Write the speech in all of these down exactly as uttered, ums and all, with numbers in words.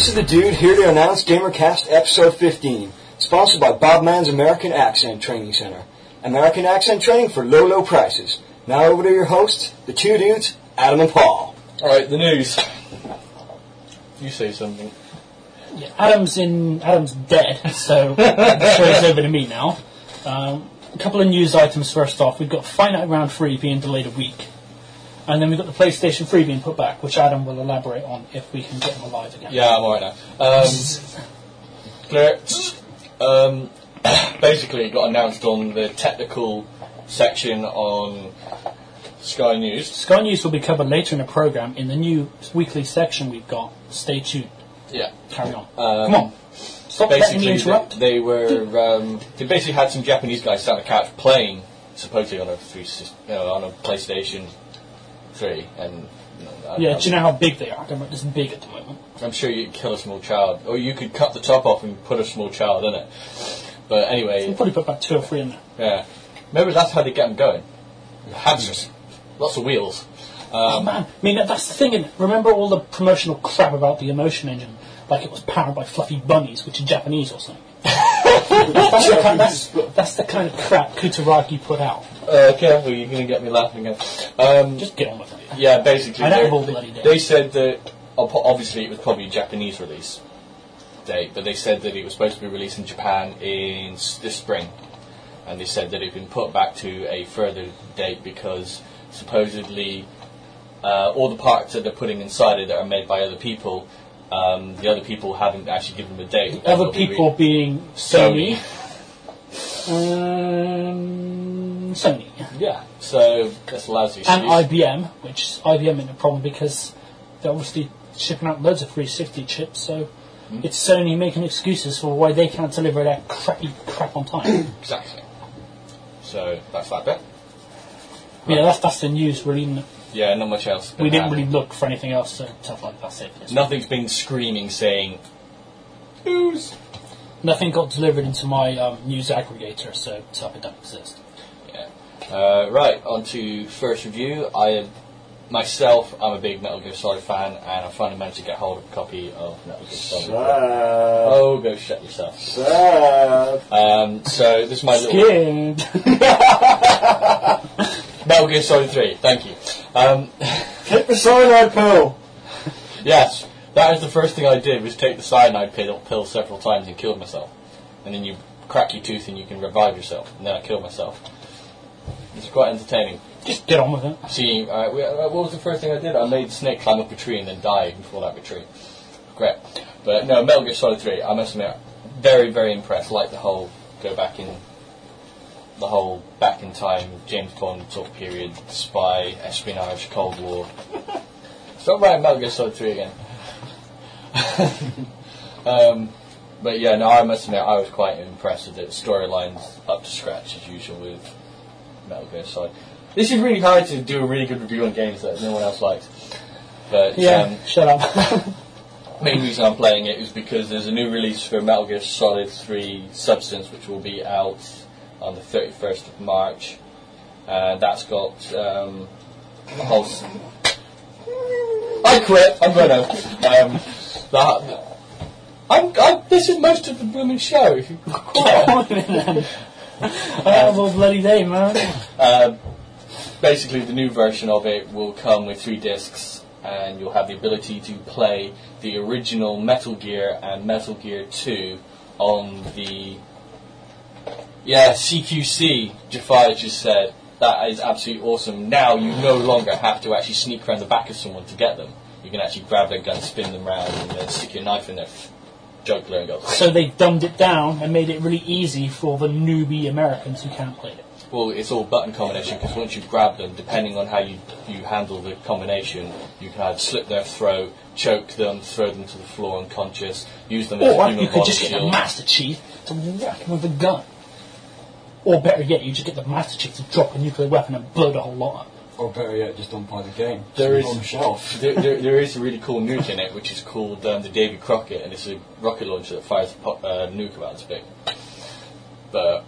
This is the dude here to announce GamerCast episode fifteen, sponsored by Bob Mann's American Accent Training Center. American accent training for low, low prices. Now over to your hosts, the two dudes, Adam and Paul. Alright, the news. You say something. Yeah, Adam's in. Adam's dead, so the show's over to me now. Um, a couple of news items first off. We've got Fight Night Round three being delayed a week. And then we've got the PlayStation three being put back, which Adam will elaborate on if we can get him alive again. Yeah, I'm alright now. Um, clear. Um, basically, it got announced on the technical section on Sky News. Sky News will be covered later in the programme in the new weekly section we've got. Stay tuned. Yeah. Carry on. Um, Come on. Stop letting me interrupt. They, they were. Um, they basically had some Japanese guys sat on the couch playing, supposedly on a three, you know, on a PlayStation three, and you know, yeah. Do you know how big they are? They're not this big at the moment. I'm sure you could kill a small child, or you could cut the top off and put a small child in it. But anyway, you probably put about two or three in there. Yeah. Maybe that's how they get them going. Hamsters, lots of wheels. Um, oh man, I mean that's the thing. Isn't it? Remember all the promotional crap about the Emotion Engine, like it was powered by fluffy bunnies, which are Japanese or something. that's, the kind, that's, that's the kind of crap Kutaragi put out. Uh, careful, you're going to get me laughing again. Um, Just get on with it. Yeah, basically, I don't all bloody they, they said that obviously it was probably a Japanese release date, but they said that it was supposed to be released in Japan in this spring, and they said that it had been put back to a further date because supposedly uh, all the parts that they're putting inside it that are made by other people. Um, the other people haven't actually given them a date. Other people being Sony. Sony. Um, Sony. Yeah, so that's lousy. And I B M, which I B M isn't a problem because they're obviously shipping out loads of three sixty chips, so mm. it's Sony making excuses for why they can't deliver their crappy crap on time. Exactly. So that's that bit. Yeah, right. that's that's the news really. Yeah, not much else. We didn't really look for anything else, so stuff like that's it. Nothing's been screaming saying news. Nothing got delivered into my um, news aggregator, so stuff it doesn't exist. Yeah. Uh, right, on to first review. I myself, I'm a big Metal Gear Solid fan, and I finally managed to get hold of a copy of Metal Gear Solid. Sad. Oh, go shut yourself. Sad. Um, so this is my Scared. little Metal Gear Solid three. Thank you. Um, Take the cyanide pill. Yes, that is the first thing I did was take the cyanide pill, pill several times and killed myself. And then you crack your tooth and you can revive yourself. And then I killed myself. It's quite entertaining. Just get on with it. See, uh, we, uh, what was the first thing I did? I made Snake climb up a tree and then die and fall out of a tree. Great. But no, Metal Gear Solid three, I must admit, very, very impressed. Like the whole go back in, the whole back in time, James Bond sort of period, spy, espionage, Cold War. Stop writing Metal Gear Solid three again. um, but yeah, no, I must admit, I was quite impressed with it. Storylines up to scratch as usual with Metal Gear Solid. This is really hard to do a really good review on games that no one else likes. But yeah, um, shut up. main reason I'm playing it is because there's a new release for Metal Gear Solid three Substance, which will be out on the thirty-first of March, and that's got um, a whole. S- I quit. I'm gonna. Um, that, I'm, I'm. This is most of the blooming show. If you Get on with it, then. I have all bloody day, man. Uh, basically, the new version of it will come with three discs, and you'll have the ability to play the original Metal Gear and Metal Gear two on the. Yeah, C Q C, Jafar just said. That is absolutely awesome. Now you no longer have to actually sneak around the back of someone to get them. You can actually grab their gun, spin them round, and then stick your knife in their jugular and go. So they dumbed it down and made it really easy for the newbie Americans who can't play it. Well, it's all button combination, because once you grab them, depending on how you, you handle the combination, you can either slit their throat, choke them, throw them to the floor unconscious, use them as or a human you could body just get the shield. Master Chief to whack him with a gun. Or better yet, you just get the Master Chief to drop a nuclear weapon and blow the whole lot up. Or better yet, just unplug the game. There is on the shelf. there, there, there is a really cool nuke in it, which is called um, the Davy Crockett, and it's a rocket launcher that fires a po- uh, nuke about this big. But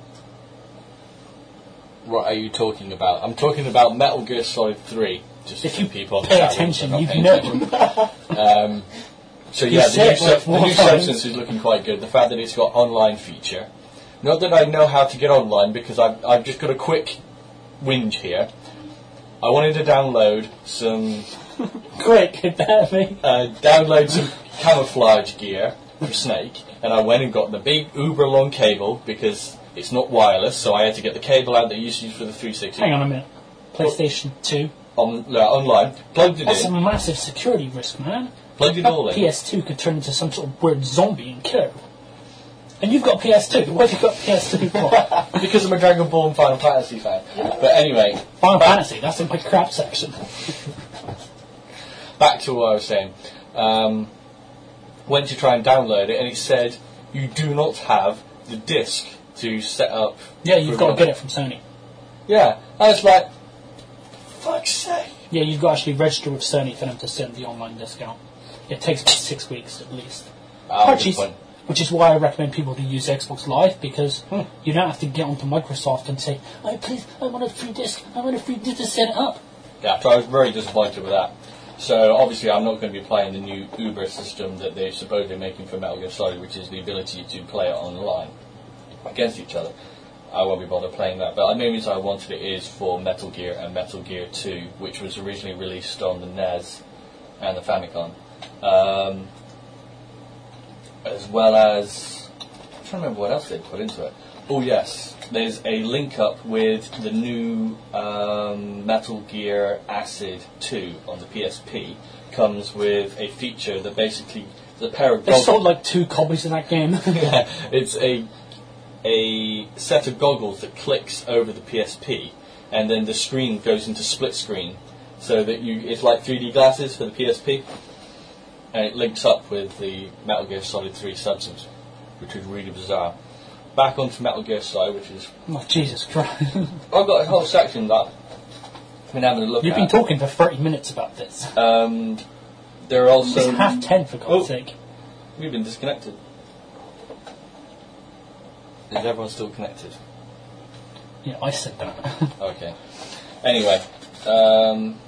what are you talking about? I'm talking about Metal Gear Solid three. Just if for you people pay on the attention, chat you room, know. um, So yeah, the said new, it sub- like the four new times. Substance is looking quite good. The fact that it's got online feature. Not that I know how to get online, because I've, I've just got a quick whinge here. I wanted to download some... Quick, better me. Uh, download some camouflage gear for Snake, and I went and got the big uber long cable, because it's not wireless, so I had to get the cable out that you used to use for the three sixty. Hang on a minute. PlayStation two. On, uh, online, plugged it That's in, a massive security risk, man. plugged it That all in. P S two could turn into some sort of weird zombie and kill everyone. And you've got P S two. What have you got P S two for? Because I'm a Dragon Ball and Final Fantasy fan. But anyway, Final Fantasy, that's in my crap section. back to what I was saying. Um, went to try and download it, and it said you do not have the disc to set up. Yeah, you've got to get it from Sony. Yeah, I was like, fuck's sake. Yeah, you've got to actually register with Sony for them to send the online discount. It takes about six weeks at least. Oh, which, good is, point. which is why I recommend people to use Xbox Live, because Hmm. you don't have to get onto Microsoft and say, oh, please, I want a free disc, I want a free disc to set it up. Yeah, so I was very disappointed with that. So obviously I'm not going to be playing the new Uber system that they're supposedly making for Metal Gear Solid, which is the ability to play it online against each other. I won't be bothered playing that. But the main reason I wanted it is for Metal Gear and Metal Gear two, which was originally released on the N E S and the Famicom. Um, as well as... I'm trying to remember what else they put into it. Oh yes, there's a link up with the new um, Metal Gear Acid two on the P S P. Comes with a feature that basically is a pair of They goggles. sold like two copies in that game. Yeah, it's a a set of goggles that clicks over the P S P, and then the screen goes into split screen, so that you it's like three D glasses for the P S P, and it links up with the Metal Gear Solid three Substance, which is really bizarre. Back onto Metal Gear Solid, which is Oh, Jesus Christ. I've got a whole section that I've been having a look You've at. been talking for thirty minutes about this. Um, there are also It's half ten, for God's Oh. sake. We've been disconnected. Is everyone still connected? Yeah, I said that. Okay. Anyway, um,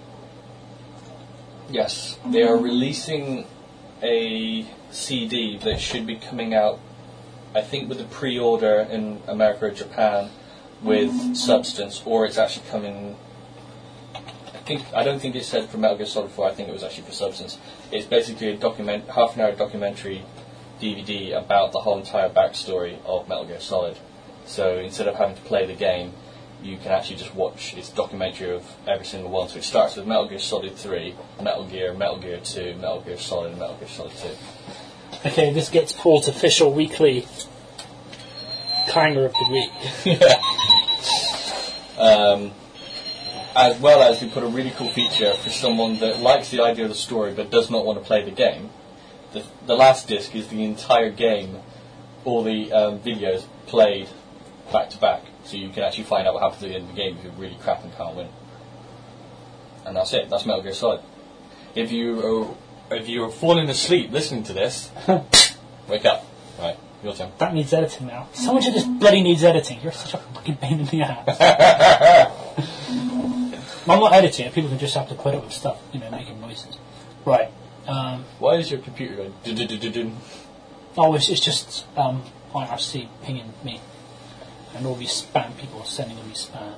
yes, they are releasing a C D that should be coming out, I think, with a pre-order in America or Japan with Substance, or it's actually coming. I think I don't think it said for Metal Gear Solid four. I think it was actually for Substance. It's basically a document, half an hour documentary D V D about the whole entire backstory of Metal Gear Solid. So instead of having to play the game, you can actually just watch its documentary of every single one. So it starts with Metal Gear Solid three, Metal Gear, Metal Gear two, Metal Gear Solid, and Metal Gear Solid two. Okay, this gets Paul's official weekly clanger of the week. Um, as well as we put a really cool feature for someone that likes the idea of the story but does not want to play the game. The, the last disc is the entire game, all the um, videos played back to back, so you can actually find out what happens at the end of the game if you're really crap and can't win. And that's it. That's Metal Gear Solid. If you are, if you are falling asleep listening to this, wake up. Right, your turn. That needs editing now. So much of this bloody needs editing. You're such a fucking pain in the ass. I'm not editing it. People can just have to put up with stuff, you know, making noises. Right. Um, Why is your computer going? Du-du-du-du-dun? oh, it's, it's just um, I R C pinging me. And all these spam people are sending me spam.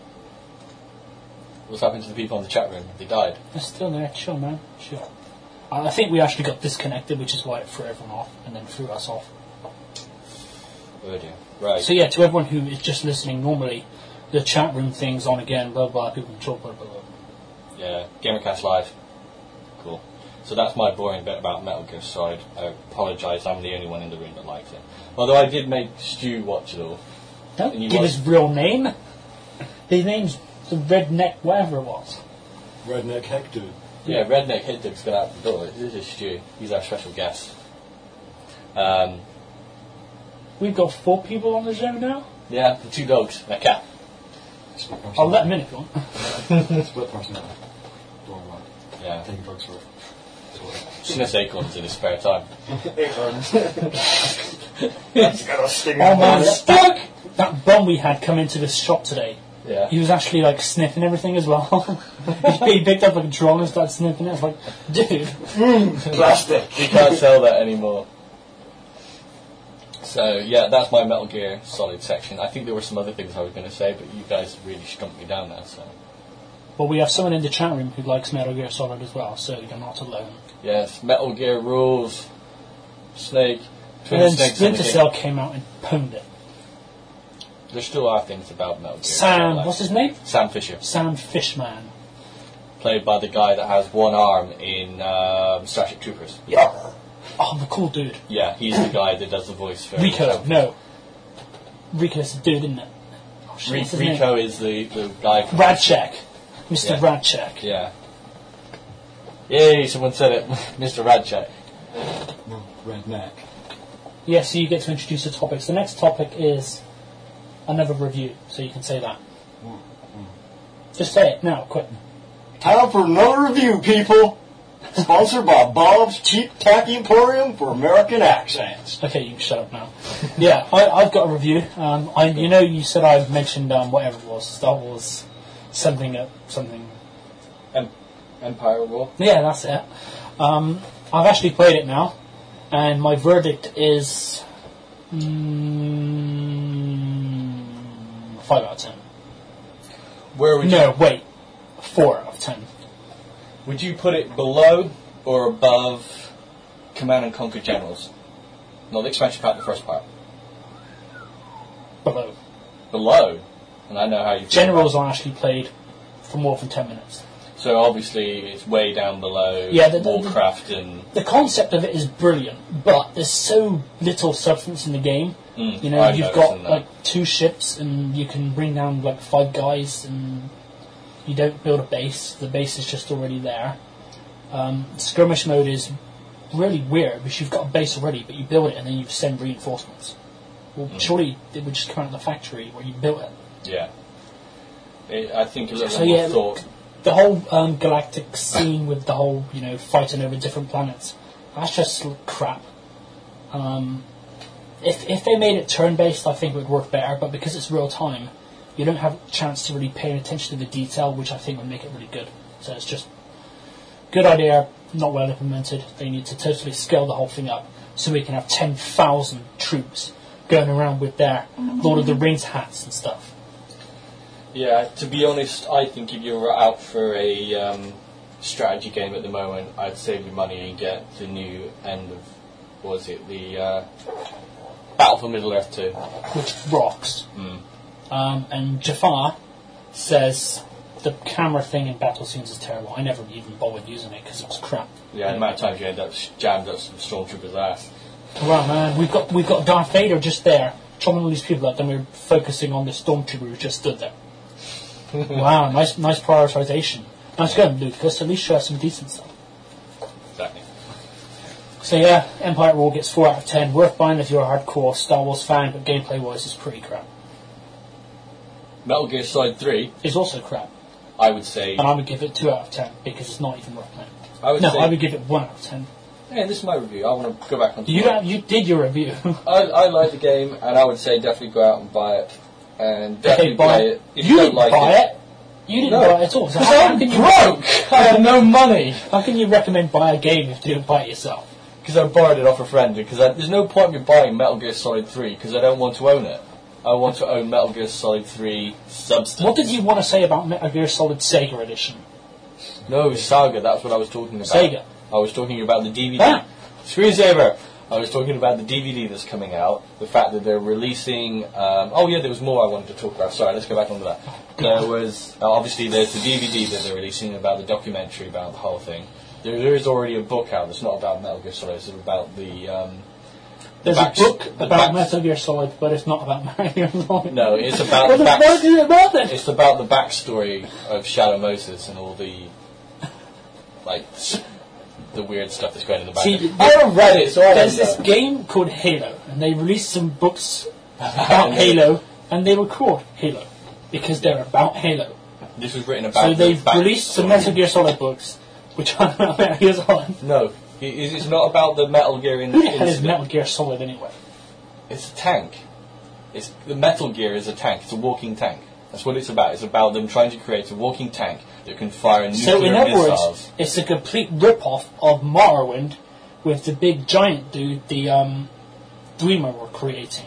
What's happened to the people in the chat room? They died. They're still there. Chill, man. Chill. I I think we actually got disconnected, which is why it threw everyone off, and then threw us off. Oh dear. Right. So yeah, to everyone who is just listening normally, the chat room thing's on again, blah blah, people can talk, blah blah blah. Yeah, Gamercast Live. Cool. So that's my boring bit about Metal Gear Solid. I apologise, I'm the only one in the room that likes it. Although I did make Stu watch it all. Don't And you give watched- his real name. His name's the Redneck, whatever it was. Redneck Hector. Yeah, Redneck Hitler's gone out the door. This is Stu. He's our special guest. Um, We've got four people on the show now. yeah, the two dogs and a cat. Split I'll let them in if you want. personality. Split personality. Don't want. Yeah. Taking drugs for it. Sniffs acorns in his spare time. Acorns. That's got a sting Oh in man, it. that, that bum we had come into this shop today. Yeah. He was actually like sniffing everything as well. he, he picked up like a drone and started sniffing it. It's like, dude, Plastic. You can't sell that anymore. So yeah, that's my Metal Gear Solid section. I think there were some other things I was going to say, but you guys really stumped me down there. So. Well, we have someone in the chat room who likes Metal Gear Solid as well, so you're not alone. Yes, Metal Gear rules. Snake. Twin And then Snakes Splinter in the Cell game. came out and pwned it. There still are things about Metal Gear. Sam, Solid. what's his name? Sam Fisher, Sam Fishman. played by the guy that has one arm in um, Starship Troopers. Yeah. Oh, the cool dude. Yeah, he's the guy that does the voice for Rico, Sam no. Rico's the dude, isn't it? Oh, shit, Ri- what's his Rico name? is the, the guy from Radchek. Mister Yeah. Radchek. Yeah. Yay, someone said it. Mister Radchek. No, redneck. Yeah, so you get to introduce the topics. The next topic is another review, so you can say that. Just say it now, quick. Time for another review, people. Sponsored by Bob's Cheap Tacky Emporium for American Accents. Okay, you can shut up now. Yeah, I, I've got a review. Um, I, you know, you said I mentioned um, whatever it was, Star Wars, something, uh, something. Em- Empire War. Yeah, that's it. Um, I've actually played it now, and my verdict is mm, five out of ten. Where would No, you, wait, four out of ten. would you put it below or above Command and Conquer Generals? Not the expansion pack, the first part. Below. Below, and I know how you feel Generals about are actually played for more than ten minutes. it. So obviously it's way down below Yeah, the- the- Warcraft and The concept of it is brilliant, but there's so little substance in the game. Mm, you know, I've you've noticed got that. like two ships, and you can bring down like five guys, and you don't build a base. The base is just already there. Um, skirmish mode is really weird because you've got a base already, but you build it and then you send reinforcements. Well, Mm. surely it would just come out of the factory where you built it. yeah. It, I think a little So, more yeah, thought. The whole um, galactic scene with the whole, you know, fighting over different planets, that's just crap. Um, if if they made it turn-based, I think it would work better, but because it's real-time, you don't have a chance to really pay attention to the detail, which I think would make it really good. So it's just good idea, not well implemented. They need to totally scale the whole thing up so we can have ten thousand troops going around with their Lord of the Rings hats and stuff. Yeah, to be honest, I think if you're out for a um, strategy game at the moment, I'd save your money and get the new end of, what was it, the uh, Battle for Middle-earth two. Which rocks. Mm. Um, and Jafar says the camera thing in battle scenes is terrible. I never even bothered using it because it was crap. Yeah, the amount of times you end up jammed up some stormtroopers' ass. Well, man, we've got we've got Darth Vader just there, chopping all these people up, then we're focusing on the stormtrooper who just stood there. Wow, nice nice prioritization. Nice going, Lucas. At least show us some decent stuff. Exactly. So yeah, Empire War gets four out of ten. Worth buying if you're a hardcore Star Wars fan, but gameplay-wise, it's pretty crap. Metal Gear Solid three, It's also crap, I would say. and I would give it two out of ten because it's not even worth playing. I would No, say. I would give it one out of ten. Yeah, this is my review. I want to go back on. You don't, you did your review. I, I like the game, and I would say definitely go out and buy it, and Okay, definitely buy play it. it. If You you, don't didn't like buy it, it. You didn't No. buy it at all. So because how I'm can you broke. I have no money How can you recommend buy a game if you didn't buy it yourself? because I borrowed it off a friend. Because I, there's no point in me buying Metal Gear Solid three because I don't want to own it. I want to own Metal Gear Solid three substance. What did you want to say about Metal Gear Solid Sega Edition? No, Saga. That's what I was talking about. Sega. I was talking about the D V D. Ah. Screensaver. I was talking about the D V D that's coming out. The fact that they're releasing. Um, oh yeah, there was more I wanted to talk about. Sorry, let's go back onto that. There was uh, obviously there's the D V D that they're releasing about the documentary about the whole thing. There, there is already a book out that's not about Metal Gear Solid. It's about the. Um, There's back- a book the about back- Metal Gear Solid, but it's not about Metal Gear Solid. No, it's about What the the back- fuck is it about then? It's about the backstory of Shadow Moses and all the like s- the weird stuff that's going in the back. See, I haven't read it, so I don't There's this know. game called Halo, and they released some books about Halo, and they were called Halo because they're about Halo. This was written about. So the they've back released some story. Metal Gear Solid books, which are about Metal Gear Solid. No, it- it's not about the Metal Gear in Who the hell is incident. Metal Gear Solid anyway? It's a tank. It's the Metal Gear is a tank. It's a walking tank. That's what it's about. It's about them trying to create a walking tank that can fire nuclear So in other missiles. words, it's a complete rip-off of Morrowind with the big giant dude the um, Dreamer were creating.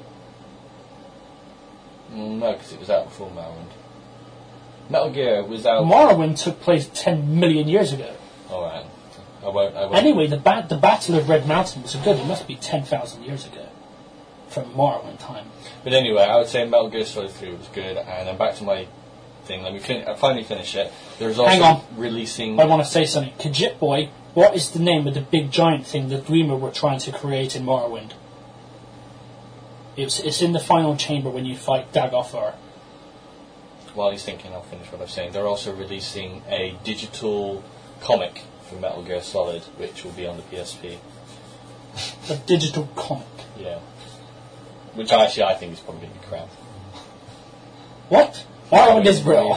Mm, no, because it was out before Morrowind. Metal Gear was out... Morrowind took place ten million years ago. Alright. I won't, I won't... Anyway, the, ba- the Battle of Red Mountain was good. It must be ten thousand years ago from Morrowind time. But anyway, I would say Metal Gear Solid three was good, and then back to my thing. Let me fin- I finally finish it. There's also Hang on. releasing... I want to say something. Khajiit Boy, what is the name of the big giant thing the Dreamer were trying to create in Morrowind? It's, it's in the final chamber when you fight Dagothar. While he's thinking, I'll finish what I'm saying. They're also releasing a digital comic for Metal Gear Solid, which will be on the P S P. A digital comic. Yeah. Which actually I think is probably going to be crap. What? Morrowind is real.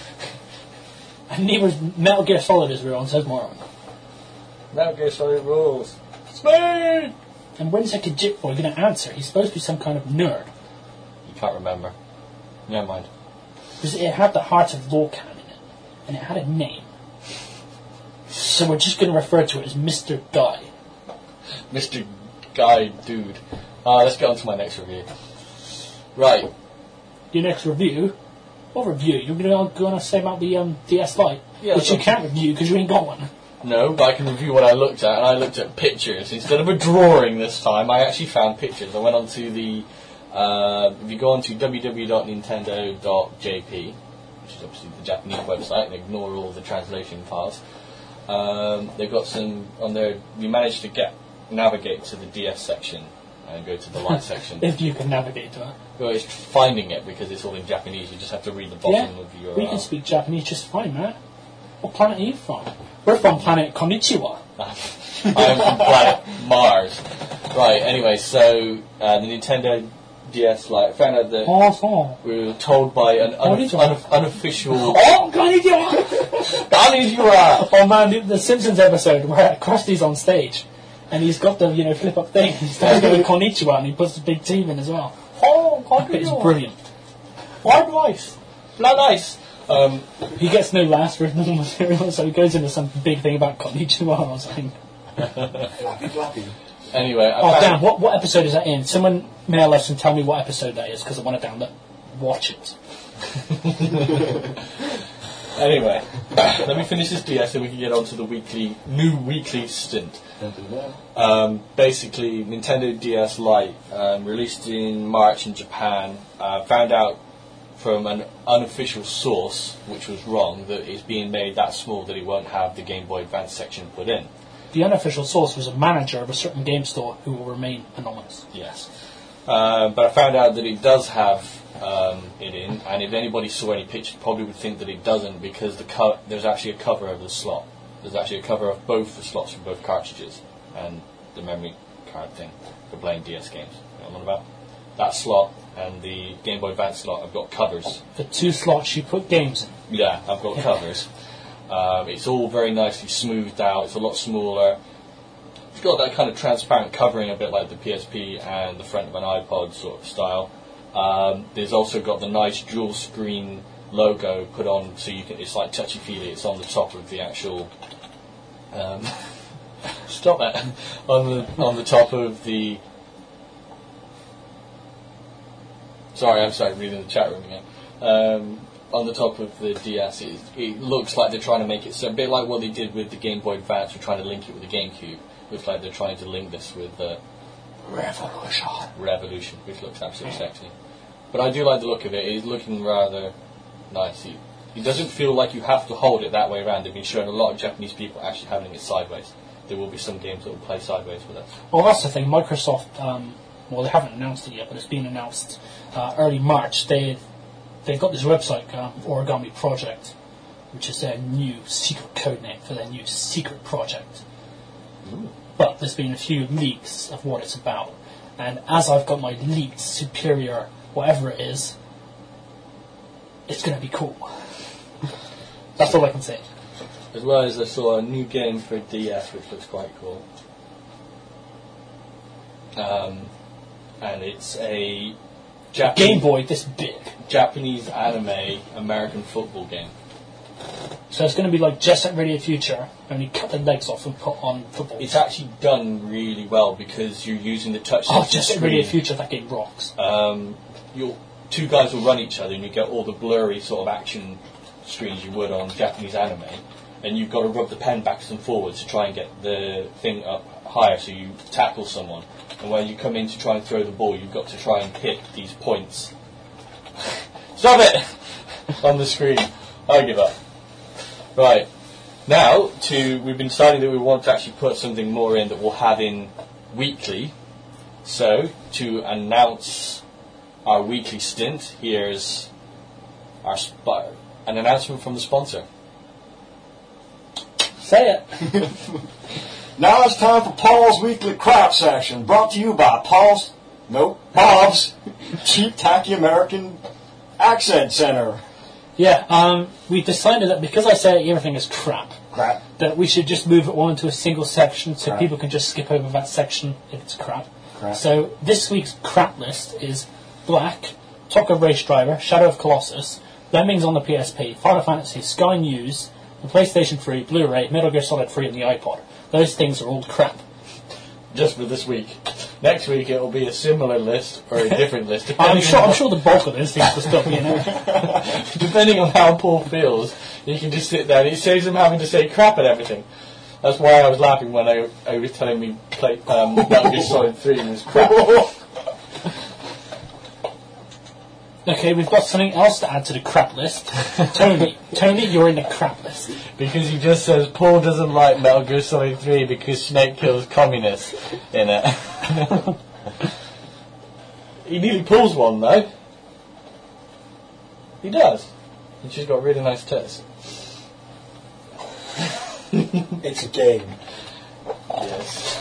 And neither Metal Gear Solid is real, and says Morrowind. Metal Gear Solid rules. Speed! And when's a Khajiit Boy going to answer? He's supposed to be some kind of nerd. You can't remember. Never mind. Because it had the Heart of Lorcan in it. And it had a name. So we're just going to refer to it as Mister Guy. Mister Guy Dude. Uh, let's get on to my next review. Right. Your next review? What review? You're going to, going to say about the um, D S Lite? Yeah, which you so- can't review because you ain't got one. No, but I can review what I looked at, and I looked at pictures. Instead of a drawing this time, I actually found pictures. I went onto the... Uh, if you go onto w w w dot nintendo dot j p, which is obviously the Japanese website, and ignore all the translation files, um, they've got some on there. We managed to get navigate to the D S section and go to the light section. If you can navigate to it. Well, it's finding it because it's all in Japanese. You just have to read the bottom Yeah, of your... we can speak Japanese just fine, man. What planet are you from? We're from planet Konnichiwa. I am from planet Mars. Right, anyway, so uh, the Nintendo D S Lite, I found out that Oh, oh. we were told by an un- Konnichiwa. un- unofficial... Oh, Konnichiwa! Konnichiwa! Oh man, the, the Simpsons episode where Krusty's on stage and he's got the, you know, flip up thing. He starts going Konnichiwa and he puts the big team in as well. Oh, It's brilliant. White rice. Blood ice. Um, He gets no laughs for his normal material, so he goes into some big thing about Konnichiwa or something. Flappy, flappy. anyway, I Oh found... damn, what, what episode is that in? Someone mail us and tell me what episode that is, because I want to download. Watch it. Anyway, let me finish this D S and we can get on to the weekly, new weekly stint. Don't do that. Um, basically, Nintendo D S Lite, um, released in March in Japan, uh, found out from an unofficial source, which was wrong, that it's being made that small that it won't have the Game Boy Advance section put in. The unofficial source was a manager of a certain game store who will remain anonymous. Yes. Uh, but I found out that it does have um, it in, and if anybody saw any pictures, probably would think that it doesn't, because the co- there's actually a cover of the slot. There's actually a cover of both the slots for both cartridges and the memory card thing for playing D S games. You know what I'm on about? That slot and the Game Boy Advance slot, I've got covers. The two slots you put games in. Yeah, I've got covers. Um, it's all very nicely smoothed out. It's a lot smaller. It's got that kind of transparent covering, a bit like the P S P and the front of an iPod sort of style. Um, there's also got the nice dual screen logo put on, so you can. It's like touchy feely. It's on the top of the actual. Um, stop that on the on the top of the. Sorry, I'm sorry, reading the chat room again. Um, on the top of the D S, it, it looks like they're trying to make it so a bit like what they did with the Game Boy Advance. We're trying to link it with the GameCube. It looks like they're trying to link this with uh, Revolution. Revolution, which looks absolutely sexy. But I do like the look of it. It's looking rather nice. It, it doesn't feel like you have to hold it that way around. They've been showing a lot of Japanese people actually having it sideways. There will be some games that will play sideways with it. Well, that's the thing. Microsoft, um, well, they haven't announced it yet, but it's been announced uh, early March. They, they've got this website, uh, Origami Project, which is their new secret code name for their new secret project. Ooh. But there's been a few leaks of what it's about. And as I've got my leaked superior, whatever it is, it's going to be cool. That's all I can say. As well as I saw a new game for D S, which looks quite cool. Um, and it's a Japanese, Game Boy this big. Japanese anime American football game. So it's going to be like Jet Set Radio Future, only cut the legs off and put on football. It's actually done really well because you're using the touch Oh, screen. Jet Set Radio Future, that game rocks. Um, you'll, two guys will run each other and you get all the blurry sort of action screens you would on Japanese anime. And you've got to rub the pen backwards and forwards to try and get the thing up higher so you tackle someone. And when you come in to try and throw the ball, you've got to try and hit these points. Stop it! On the screen. I give up. Right. Now, to we've been deciding that we want to actually put something more in that we'll have in weekly. So, to announce our weekly stint, here's our sp- an announcement from the sponsor. Say it. Now it's time for Paul's Weekly Crap Section, brought to you by Paul's, nope, Bob's Cheap Tacky American Accent Center. Yeah, um, we decided that because I say everything is crap, Crap. that we should just move it all into a single section so Crap. people can just skip over that section if it's crap. Crap. So this week's crap list is Black, Top of Race Driver, Shadow of Colossus, Lemmings on the P S P, Final Fantasy, Sky News, the PlayStation three, Blu-ray, Metal Gear Solid three, and the iPod. Those things are all crap. Just for this week. Next week it will be a similar list or a different list. I'm depending sure. on I'm sure the bulk of those things will still be in there. Depending on how Paul feels, he can just sit there. It saves him having to say crap at everything. That's why I was laughing when I, I was telling me play um, Metal Gear Solid three was crap. Okay, we've got something else to add to the crap list. Tony, Tony, you're in the crap list. Because he just says Paul doesn't like Metal Gear Solid three because Snake kills communists in it. He nearly pulls one though. He does. And she's got really nice tits. It's a game. Yes.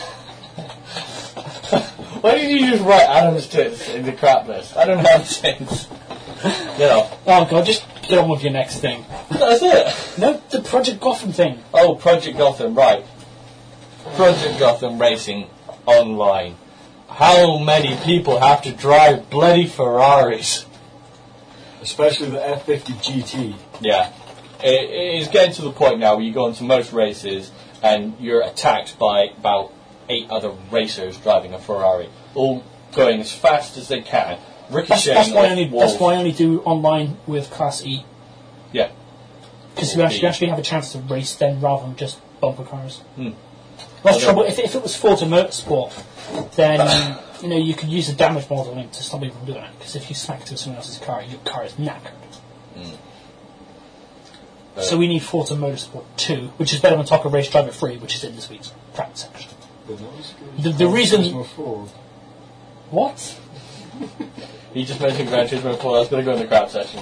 Why did you just write Adam's tits in the crap list? I don't have tits. You know. Oh god, just get on with your next thing. That's it. No, the Project Gotham thing. Oh, Project Gotham, right. Project Gotham Racing Online. How many people have to drive bloody Ferraris? Especially the F fifty G T. Yeah. It, it is getting to the point now where you go into most races and you're attacked by about eight other racers driving a Ferrari, all going as fast as they can, That's, ricocheting that's, why I off only, walls. that's why I only do online with Class E. Yeah. Because you actually, actually have a chance to race then rather than just bumper cars. Hmm. That's the trouble. If, if it was Forza Motorsport, then you know you could use the damage modelling to stop people from doing it. Because if you smack into someone else's car, your car is knackered. Mm. So we need Forza Motorsport two, which is better than Top Gear Race Driver three, which is in this week's crap section. The, the reason... What? He just mentioned Gran Turismo four. That's going to go in the crap section.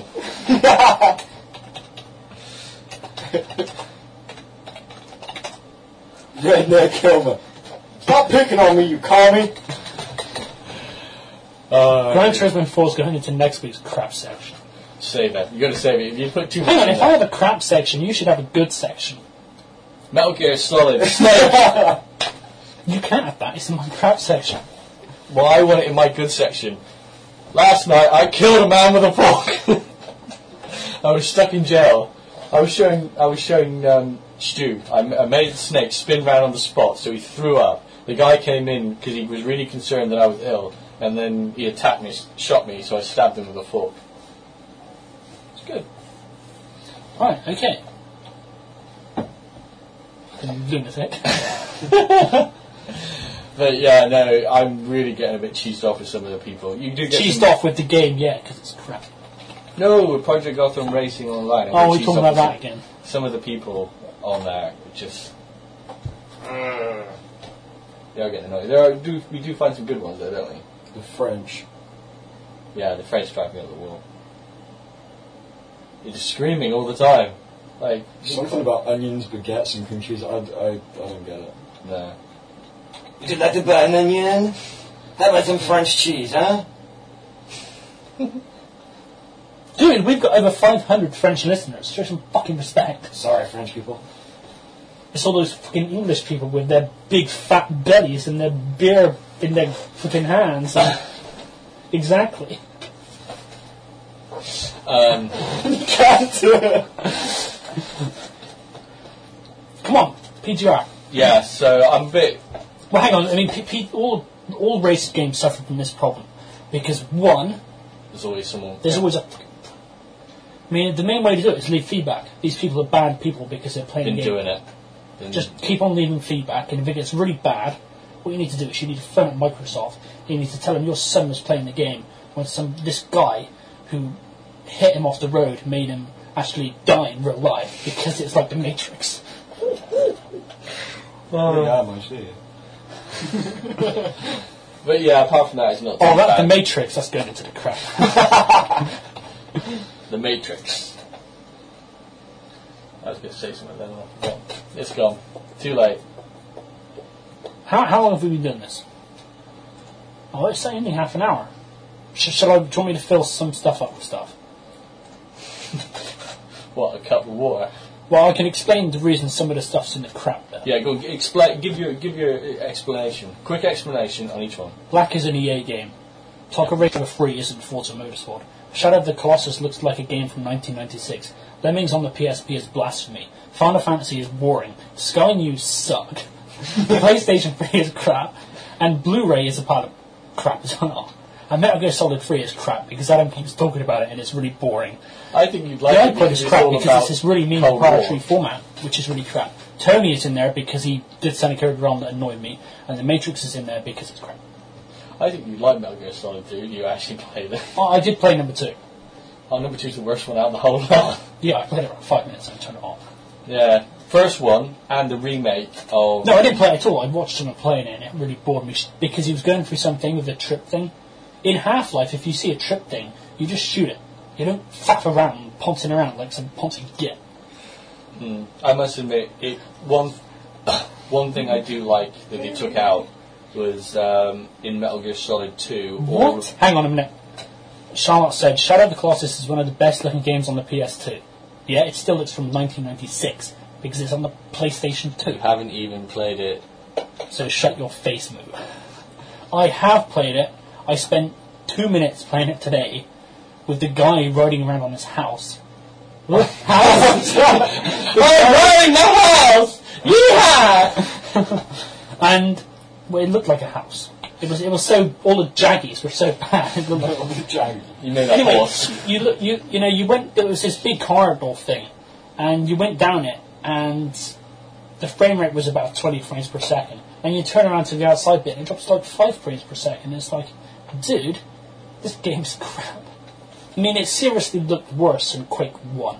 Redneck Kilmer. Stop picking on me, you commie. Uh, Gran Turismo four is going into next week's crap section. Save it. You got to save it. If you put too much Hang on, in if I there. have a crap section, you should have a good section. Metal Gear Solid Snake. You can't have that. It's in my crap section. Well, I want it in my good section. Last night, I killed a man with a fork. I was stuck in jail. I was showing. I was showing um, Stu. I, I made the snake spin round on the spot, so he threw up. The guy came in because he was really concerned that I was ill, and then he attacked me, shot me, so I stabbed him with a fork. It's good. Right, okay. Lunatic. But yeah, no, I'm really getting a bit cheesed off with some of the people. You do get Cheesed some, off with the game, yeah, because it's crap. No, with Project Gotham Racing Online. I Oh, get we're cheesed talking off about with that some- again. Some of the people on there just they are getting annoyed. There are do we do find some good ones though, don't we? The French. Yeah, the French driving up the wall. You're just screaming all the time, like Something about onions, baguettes, and cream cheese. I, I, I don't get it. no. Would you like to buy an onion? How about some French cheese, huh? Dude, we've got over five hundred French listeners. Show some fucking respect. Sorry, French people. It's all those fucking English people with their big fat bellies and their beer in their fucking hands. And exactly. Um, You can't do it. Come on, P G R. yeah, so I'm a bit. Well, hang on. I mean, P- P- all all racing games suffer from this problem because one, There's always someone. there's always a. I mean, the main way to do it is leave feedback. These people are bad people because they're playing been the game. doing it. Been Just keep on leaving feedback, and if it gets really bad, what you need to do is you need to phone up Microsoft. You need to tell them your son was playing the game when some this guy who hit him off the road made him actually die in real life because it's like the Matrix. Oh, yeah, much, do you? But yeah, apart from that, it's not. Oh, too that's bad. the Matrix. That's going into the crap. The Matrix. I was going to say something then. I forgot. It's gone. Too late. How how long have we been doing this? Oh, it's only half an hour. Sh- shall I? Do you want me to fill some stuff up with stuff? What, a cup of water? Well, I can explain the reason some of the stuff's in the crap there. Yeah, go on, explain. Give your give your explanation. Quick explanation on each one. Black is an E A game. Soccer Racer three isn't Forza Motorsport. Shadow of the Colossus looks like a game from nineteen ninety-six. Lemmings on the P S P is blasphemy. Final Fantasy is boring. Sky News suck. PlayStation three is crap. And Blu-ray is a part of crap as well. And Metal Gear Solid three is crap because Adam keeps talking about it and it's really boring. I think you'd like The it iPod because is it's crap all because about it's this really mean Cold proprietary War. format, which is really crap. Tony is in there because he did Sonic Realm that annoyed me. And The Matrix is in there because it's crap. I think you'd like Metal Gear Solid two. You actually played it. Oh, I did play number two. Oh, number two's the worst one out of the whole lot. Yeah, I played it for five minutes and I turned it off. Yeah, first one and the remake of. No, I didn't play it at all. I watched someone playing it and it really bored me sh- because he was going through something with the trip thing. In Half-Life, if you see a trip thing, you just shoot it. You don't faff around, pouncing around like some poncy git. Mm, I must admit, it one one thing I do like that they took out was um, in Metal Gear Solid two. all What? Hang on a minute. Charlotte said, Shadow of the Colossus is one of the best looking games on the P S two. Yeah, it still looks from nineteen ninety-six because it's on the PlayStation two. You haven't even played it. So shut your face, Moo. I have played it. I spent two minutes playing it today with the guy riding around on his house. House? I'm riding the house! Yeah! And well, it looked like a house. It was. It was so. All the jaggies were so bad. It looked like, You know that anyway, horse. you look. You you know. You went. There was this big corridor thing, and you went down it, and the frame rate was about twenty frames per second. And you turn around to the outside bit, and it drops to like five frames per second. It's like, dude, this game's crap. I mean, it seriously looked worse than Quake One.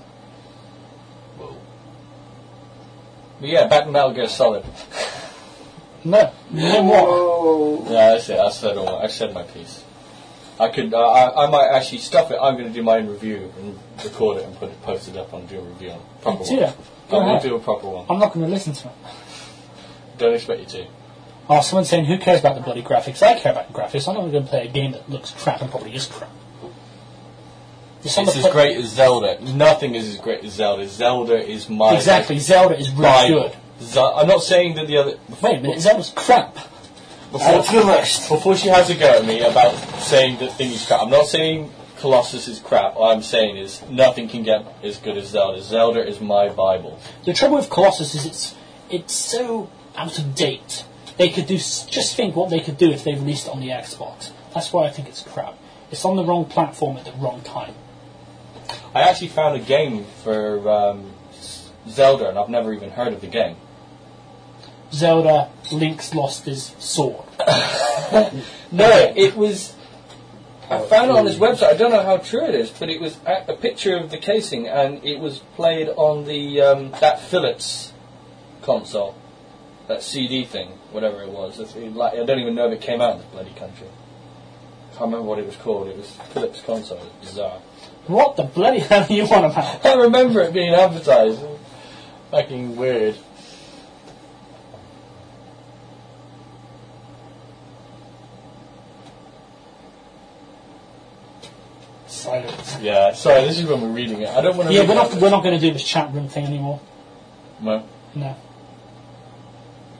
But yeah, back to Metal Gear Solid. No, no more. Yeah, that's it. I said all. I said my piece. I could. Uh, I, I might actually stop it. I'm going to do my own review and record it and put it, post it up on do a review on a proper Do one. that. Go I'm going ahead. to do a proper one. I'm not going to listen to it. Don't expect you to. Oh, someone's saying, who cares about the bloody graphics? I care about the graphics. I'm not going to play a game that looks crap and probably is crap. It's on It's the as pla- great as Zelda. Nothing is as great as Zelda. Zelda is my Exactly, Zelda is really Bible. good. Ze- I'm not saying that the other. Wait a minute, Zelda's crap. Before, to the list. before she has a go at me about saying that thing is crap, I'm not saying Colossus is crap. All I'm saying is nothing can get as good as Zelda. Zelda is my Bible. The trouble with Colossus is it's it's so out of date. They could do s- just think what they could do if they released it on the Xbox. That's why I think it's crap. It's on the wrong platform at the wrong time. I actually found a game for um, S- Zelda, and I've never even heard of the game. Zelda, Link's lost his sword. No, it was. I found it on his website. I don't know how true it is, but it was a, a picture of the casing, and it was played on the um, that Philips console, that C D thing, whatever it was. It's, it, like, I don't even know if it came out in this bloody country. Can't remember what it was called. It was Philips console. It was bizarre. What the bloody hell are you on about? I remember it being advertised. Fucking weird. Silence. Yeah, sorry, this is when we're reading it. I don't want to Yeah, read we're not it. we're not going to do this chat room thing anymore. No. No.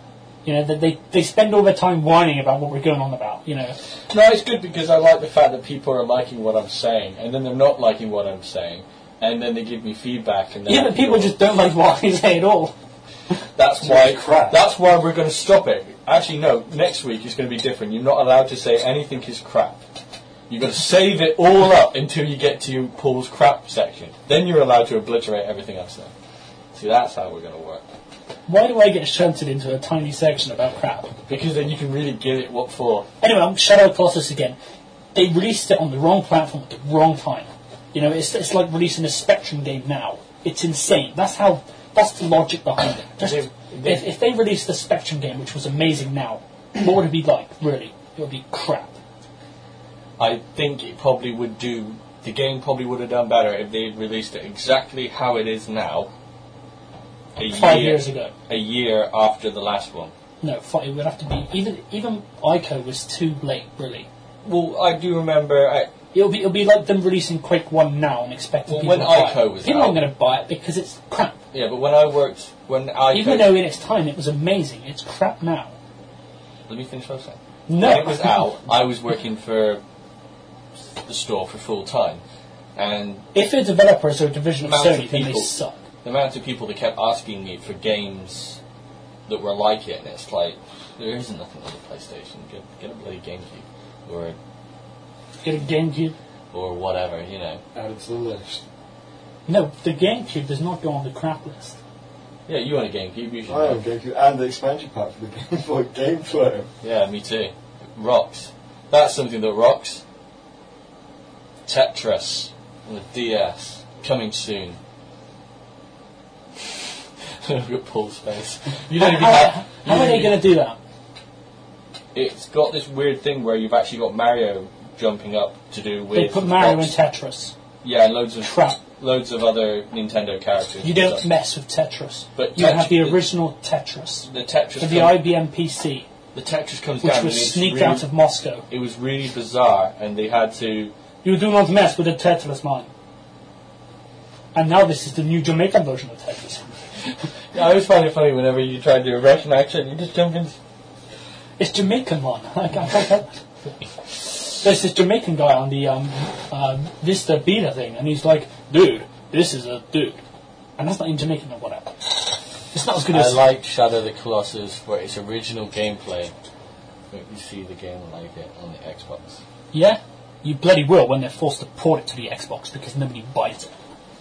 You know, that they, they spend all their time whining about what we're going on about, you know. No, it's good because I like the fact that people are liking what I'm saying, and then they're not liking what I'm saying, and then they give me feedback. And then Yeah, but people just don't like what I say at all. That's why. crap. That's why we're going to stop it. Actually, no. Next week is going to be different. You're not allowed to say anything is crap. You've got to save it all up until you get to Paul's crap section. Then you're allowed to obliterate everything I've said. See, that's how we're going to work. Why do I get shunted into a tiny section about crap? Because then you can really give it what for. Anyway, I'm Shadow Colossus again. They released it on the wrong platform at the wrong time. You know, it's it's like releasing a Spectrum game now. It's insane. That's how. That's the logic behind it. Just, They- they- if, if they released the Spectrum game, which was amazing now, what would it be like, really? It would be crap. I think it probably would do. The game probably would have done better if they had released it exactly how it is now. A Five year, years ago. A year after the last one. No, fi- it would have to be... Even even Ico was too late, really. Well, I do remember. I, It'll be, it'll be like them releasing Quake one now and expecting Well, people when to buy Ico it. was People out- aren't going to buy it because it's crap. yeah, but when I worked, when I Even though in its time it was amazing, it's crap now. let me finish what I said. No. When it was out, I was working for the store for full time, and If a developer is a division of Amount of Sony, then they people. suck. the amount of people that kept asking me for games that were like it, and it's like there isn't nothing on the PlayStation. Get get a bloody GameCube or Get a GameCube. or whatever, you know. Add it to the list. No, the GameCube does not go on the crap list. Yeah, you want a GameCube? You should. I have GameCube and the expansion pack for the Game Boy Game Player. Yeah, me too. Rocks. That's something that rocks. Tetris on the D S coming soon. Look at Paul's face. You don't even how, have. how are they going to do that? It's got this weird thing where you've actually got Mario jumping up to do with. They put Mario in rocks. Tetris. Yeah, and loads of Crap. loads of other Nintendo characters. You and don't stuff. mess with Tetris. But you Tetris- have the original Tetris. The Tetris. For the come- I B M P C, the Tetris comes which down. was and it's sneaked really, out of Moscow. It was really bizarre, and they had to. You do not mess with the Tetris, man. And now this is the new Jamaican version of Tetris. Yeah, I always find it funny whenever you try to do a Russian accent, you just jump in. It's Jamaican, man. I can't take that. There's this Jamaican guy on the um, uh, Vista Beta thing, and he's like, dude, this is a dude. And that's not in Jamaican or whatever. It's not as good I as... like Shadow of the Colossus for its original gameplay. But you see the game like it on the Xbox. Yeah? You bloody will when they're forced to port it to the Xbox because nobody buys it.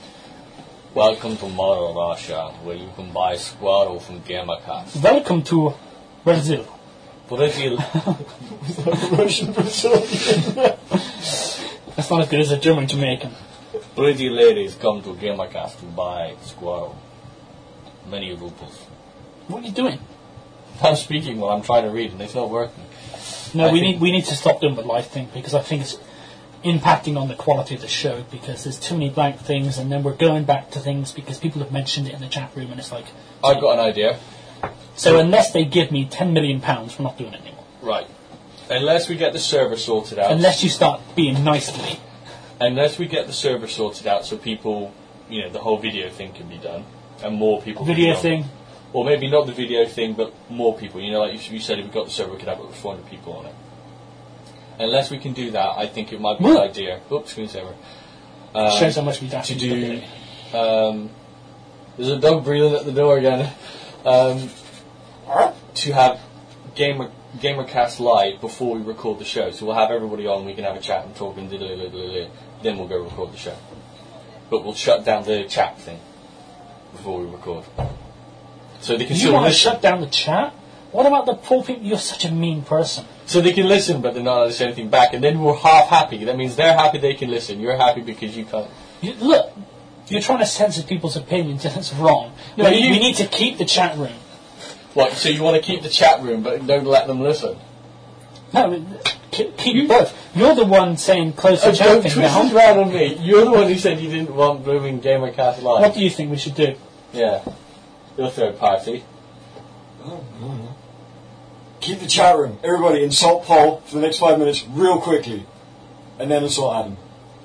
Welcome to Mother Russia, where you can buy Squirrel from Gamercast. Welcome to Brazil. Brazil. Russian Brazilian. That's not as good as a German Jamaican. Pretty ladies come to Gamercast to buy Squirrel. Many rubles. What are you doing? I'm speaking while I'm trying to read, and it's not working. No, I we think- need we need to stop doing the live thing because I think it's impacting on the quality of the show because there's too many blank things and then we're going back to things because people have mentioned it in the chat room and it's like... I've got an idea. So unless they give me ten million pounds, we're not doing it anymore. Right. Unless we get the server sorted out. Unless you start being nice to me. Unless we get the server sorted out so people, you know, the whole video thing can be done. And more people can Video be on. thing. Or maybe not the video thing, but more people. You know, like you you said, if we got the server, we could have up to four hundred people on it. Unless we can do that, I think it might be a Woo. good idea. Oops, screensaver. Um, Shows how much we dash to into the do. video. Um, there's a dog breathing at the door again. Um, to have gamer Gamercast live before we record the show, so we'll have everybody on. We can have a chat and talk and diddle-diddle-diddle, then we'll go record the show. But we'll shut down the chat thing before we record, so they can You still want to listen. shut down the chat? What about the poor people? You're such a mean person. So they can listen, but they're not allowed to say anything back. And then we're half happy. That means they're happy they can listen. You're happy because you can't. You, look, you're trying to censor people's opinions and it's wrong. No, Like, you- we need to keep the chat room. What? So you want to keep the chat room, but don't let them listen? No, keep, keep both. You're the one saying close the Oh, chat don't thing twist down. it around on me. You're the one who said you didn't want blooming Gamercast live. What do you think we should do? Yeah. You're third party. Oh, no, no. Keep the chat room. Everybody insult Paul for the next five minutes real quickly. And then insult Adam.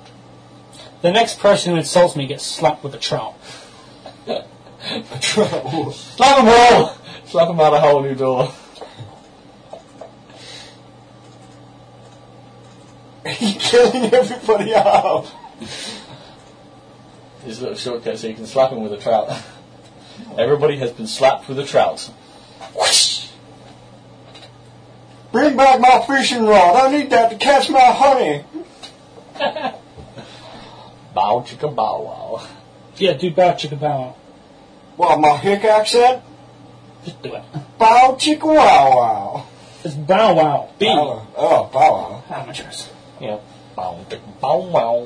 The next person who insults me gets slapped with a trowel. Slap them all! Slap them out a whole new door. killing everybody off. His little shortcut so you can slap him with a trout. Everybody has been slapped with a trout. Whoosh. Bring back my fishing rod. I need that to catch my honey. Bow chicka bow wow. Yeah, do bow chicka bow. What, my hick accent? Just do it. Bow chicka wow wow. It's bow wow. B. Bow, oh, bow wow. Amateurs. Yeah. Bow chicka bow wow.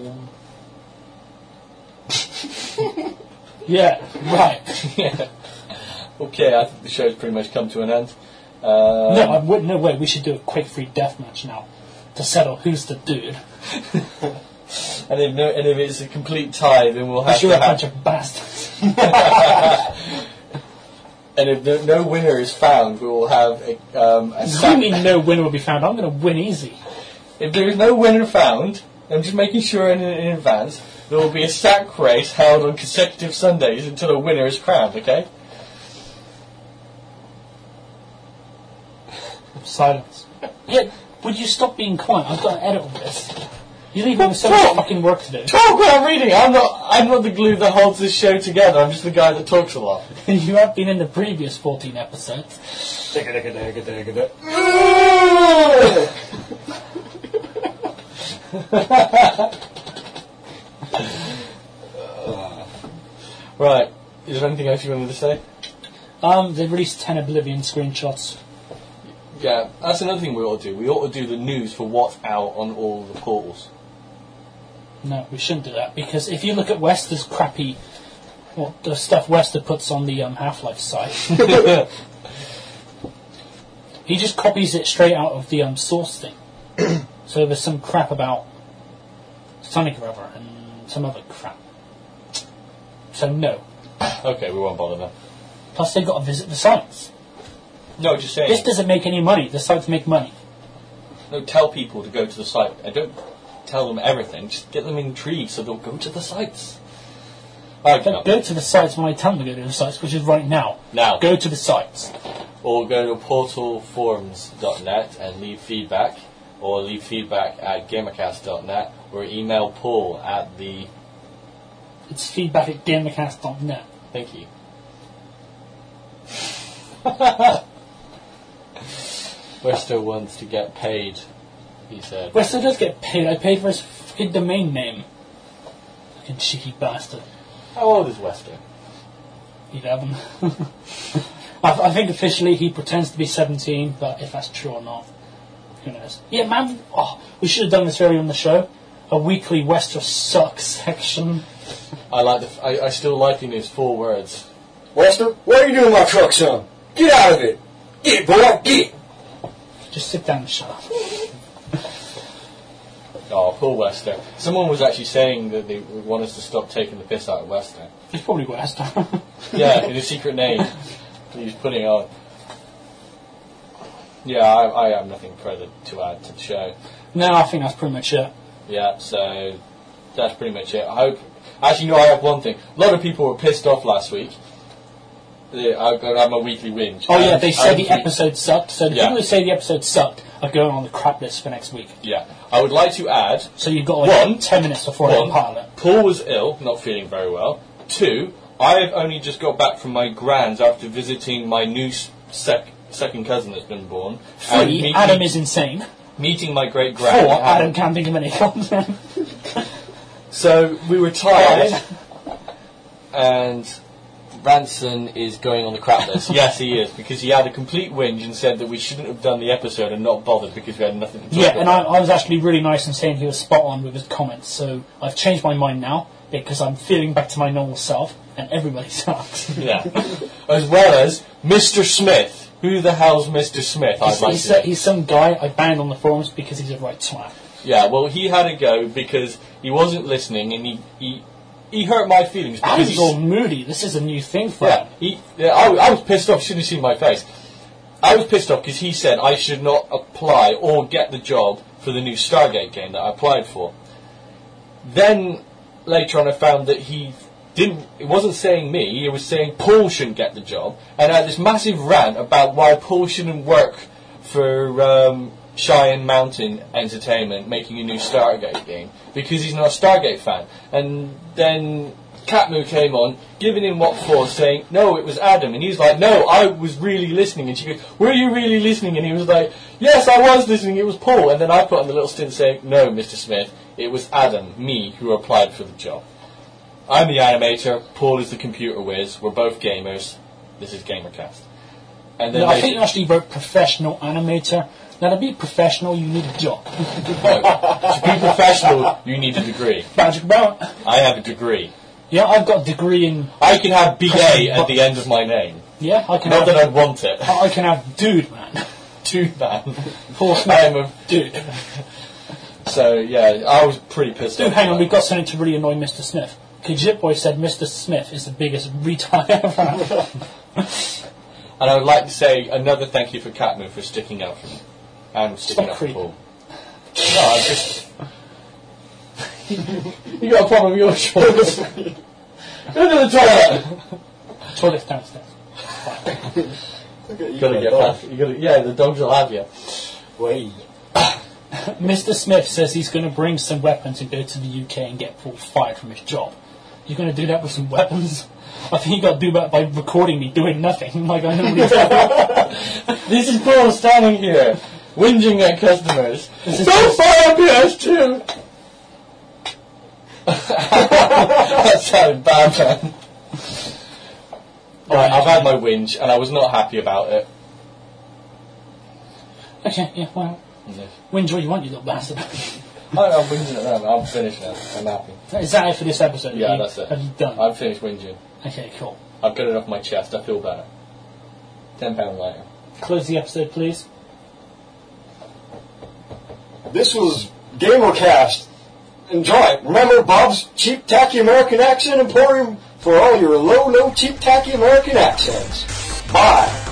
Yeah, right. Yeah. Okay, I think the show's pretty much come to an end. Um, no, I wouldn't. No way. We should do a quick free death match now to settle who's the dude. and, if no, and if it's a complete tie, then we'll have You're to a have... bunch of bastards. And if no, no winner is found, we will have a, um, a What do sack... you mean no winner will be found? I'm going to win easy. If there is no winner found, I'm just making sure in, in advance, there will be a sack race held on consecutive Sundays until a winner is crowned, okay? Silence. Yeah, would you stop being quiet? I've got to edit all this. You leave me with so much fucking work to do. Talk when I'm reading! I'm not, I'm not the glue that holds this show together, I'm just the guy that talks a lot. You have been in the previous fourteen episodes. Right, is there anything else you wanted to say? Um, they've released ten Oblivion screenshots. Yeah, that's another thing we ought to do. We ought to do the news for what's out on all the portals. No, we shouldn't do that, because if you look at Wester's crappy, well, the stuff Wester puts on the um, Half-Life site, he just copies it straight out of the um, source thing. So there's some crap about Sonic or other and some other crap. So no. Okay, we won't bother then. Plus they've got to visit the sites. No, just saying. This doesn't make any money. The sites make money. No, tell people to go to the site. I don't tell them everything. Just get them intrigued so they'll go to the sites. Right, Don't go to the sites when I tell them to go to the sites, which is right now. Now. Go to the sites. Or go to portal forums dot net and leave feedback. Or leave feedback at gamercast dot net. Or email Paul at the... It's feedback at gamercast dot net. Thank you. Wester wants to get paid, he said. Wester does get paid. I paid for his fucking domain name. Fucking cheeky bastard. How old is Wester? eleven. I, I think officially he pretends to be seventeen, but if that's true or not, who knows? Yeah, man. Oh, we should have done this earlier on the show. A weekly Wester sucks section. I like the. F- I, I still like in his four words. Wester, what are you doing in my truck, son? Get out of it. Get it, boy, get it. Just sit down and shut up. Oh, poor Wester. Someone was actually saying that they would want us to stop taking the piss out of Wester. It's probably Wester. Yeah, in a secret name that he's putting on. Yeah, I, I have nothing further to add to the show. No, I think that's pretty much it. Yeah, so that's pretty much it. I hope. Actually, no, I have one thing. A lot of people were pissed off last week. Yeah, I I had my weekly whinge. Oh yeah, And they I said the would- episode sucked, so the Yeah. people who say the episode sucked are going on the crap list for next week. Yeah, I would like to add. So you've got like One. ten minutes before they One, compile it. Paul was ill, not feeling very well. Two, I've only just got back from my grands after visiting my new sec- second cousin that's been born. and Three, meeting, Adam is insane. meeting my great grand. Four, Adam can't think of any content. So we were tired, and Ranson is going on the crap list. Yes, he is, because he had a complete whinge and said that we shouldn't have done the episode and not bothered because we had nothing to talk Yeah, about. and I, I was actually really nice in saying he was spot on with his comments, so I've changed my mind now because I'm feeling back to my normal self, and everybody sucks. Yeah. As well as Mister Smith. Who the hell's Mister Smith? I'd He's, like he's, to know. uh, he's some guy I banned on the forums because he's a right twat. Yeah, well, he had a go because he wasn't listening and he he, he hurt my feelings. Because Adam's he's- all moody. This is a new thing for Yeah, him. he, yeah I, I was pissed off. Shouldn't have seen my face. I was pissed off because he said I should not apply or get the job for the new Stargate game that I applied for. Then later on, I found that he didn't. It wasn't saying me. It was saying Paul shouldn't get the job, and I had this massive rant about why Paul shouldn't work for um, Cheyenne Mountain Entertainment making a new Stargate game because he's not a Stargate fan. And then Katmu came on, giving him what for, saying, no, it was Adam. And he's like, no, I was really listening. And she goes, were you really listening? And he was like, yes, I was listening, it was Paul. And then I put on the little stint saying, no, Mister Smith, it was Adam, me, who applied for the job. I'm the animator, Paul is the computer whiz, we're both gamers, this is GamerCast. And then No, I think you actually wrote professional animator. Now, to be professional, you need a job. No, to be professional, you need a degree. Magic about. I have a degree. Yeah, I've got a degree in. I can have B A at the end of my name. Yeah, I can Not have. that I'd want it. I I can have dude, man. Dude, man. Paul I Smith. am a Dude. So, yeah, I was pretty pissed Dude, off. hang on, about we've got something to really annoy Mister Smith. Kajit Boy said Mister Smith is the biggest retard ever. And I would like to say another thank you for Katmu for sticking up for me. And sticking Stop up for creeping. Paul. No, I just... you got a problem with your shoulders. Go to the toilet! Toilet's downstairs. Okay, you Gotta get past. You gotta, yeah, the dogs will have you. Wait. Mister Smith says he's going to bring some weapons and go to the U K and get Paul fired from his job. You're going to do that with some weapons? I think you got to do that by recording me doing nothing. Like I know what he's doing. This is Paul standing here, whinging at customers. This is Don't fire P S two! That sounded bad, man. Alright, I've had my whinge, and I was not happy about it. Okay, yeah, well, Yeah. whinge what you want, you little bastard. I- I'm whinging at them. I'm finished now. I'm happy. Is that it for this episode? Yeah, Have you- that's it. Have you done? I'm finished whinging. Okay, cool. I've got it off my chest. I feel better. Ten pounds later. Close the episode, please. This was GamerCast. Enjoy it. Remember Bob's Cheap Tacky American Accent Emporium for all your low, low, cheap tacky American accents. Bye.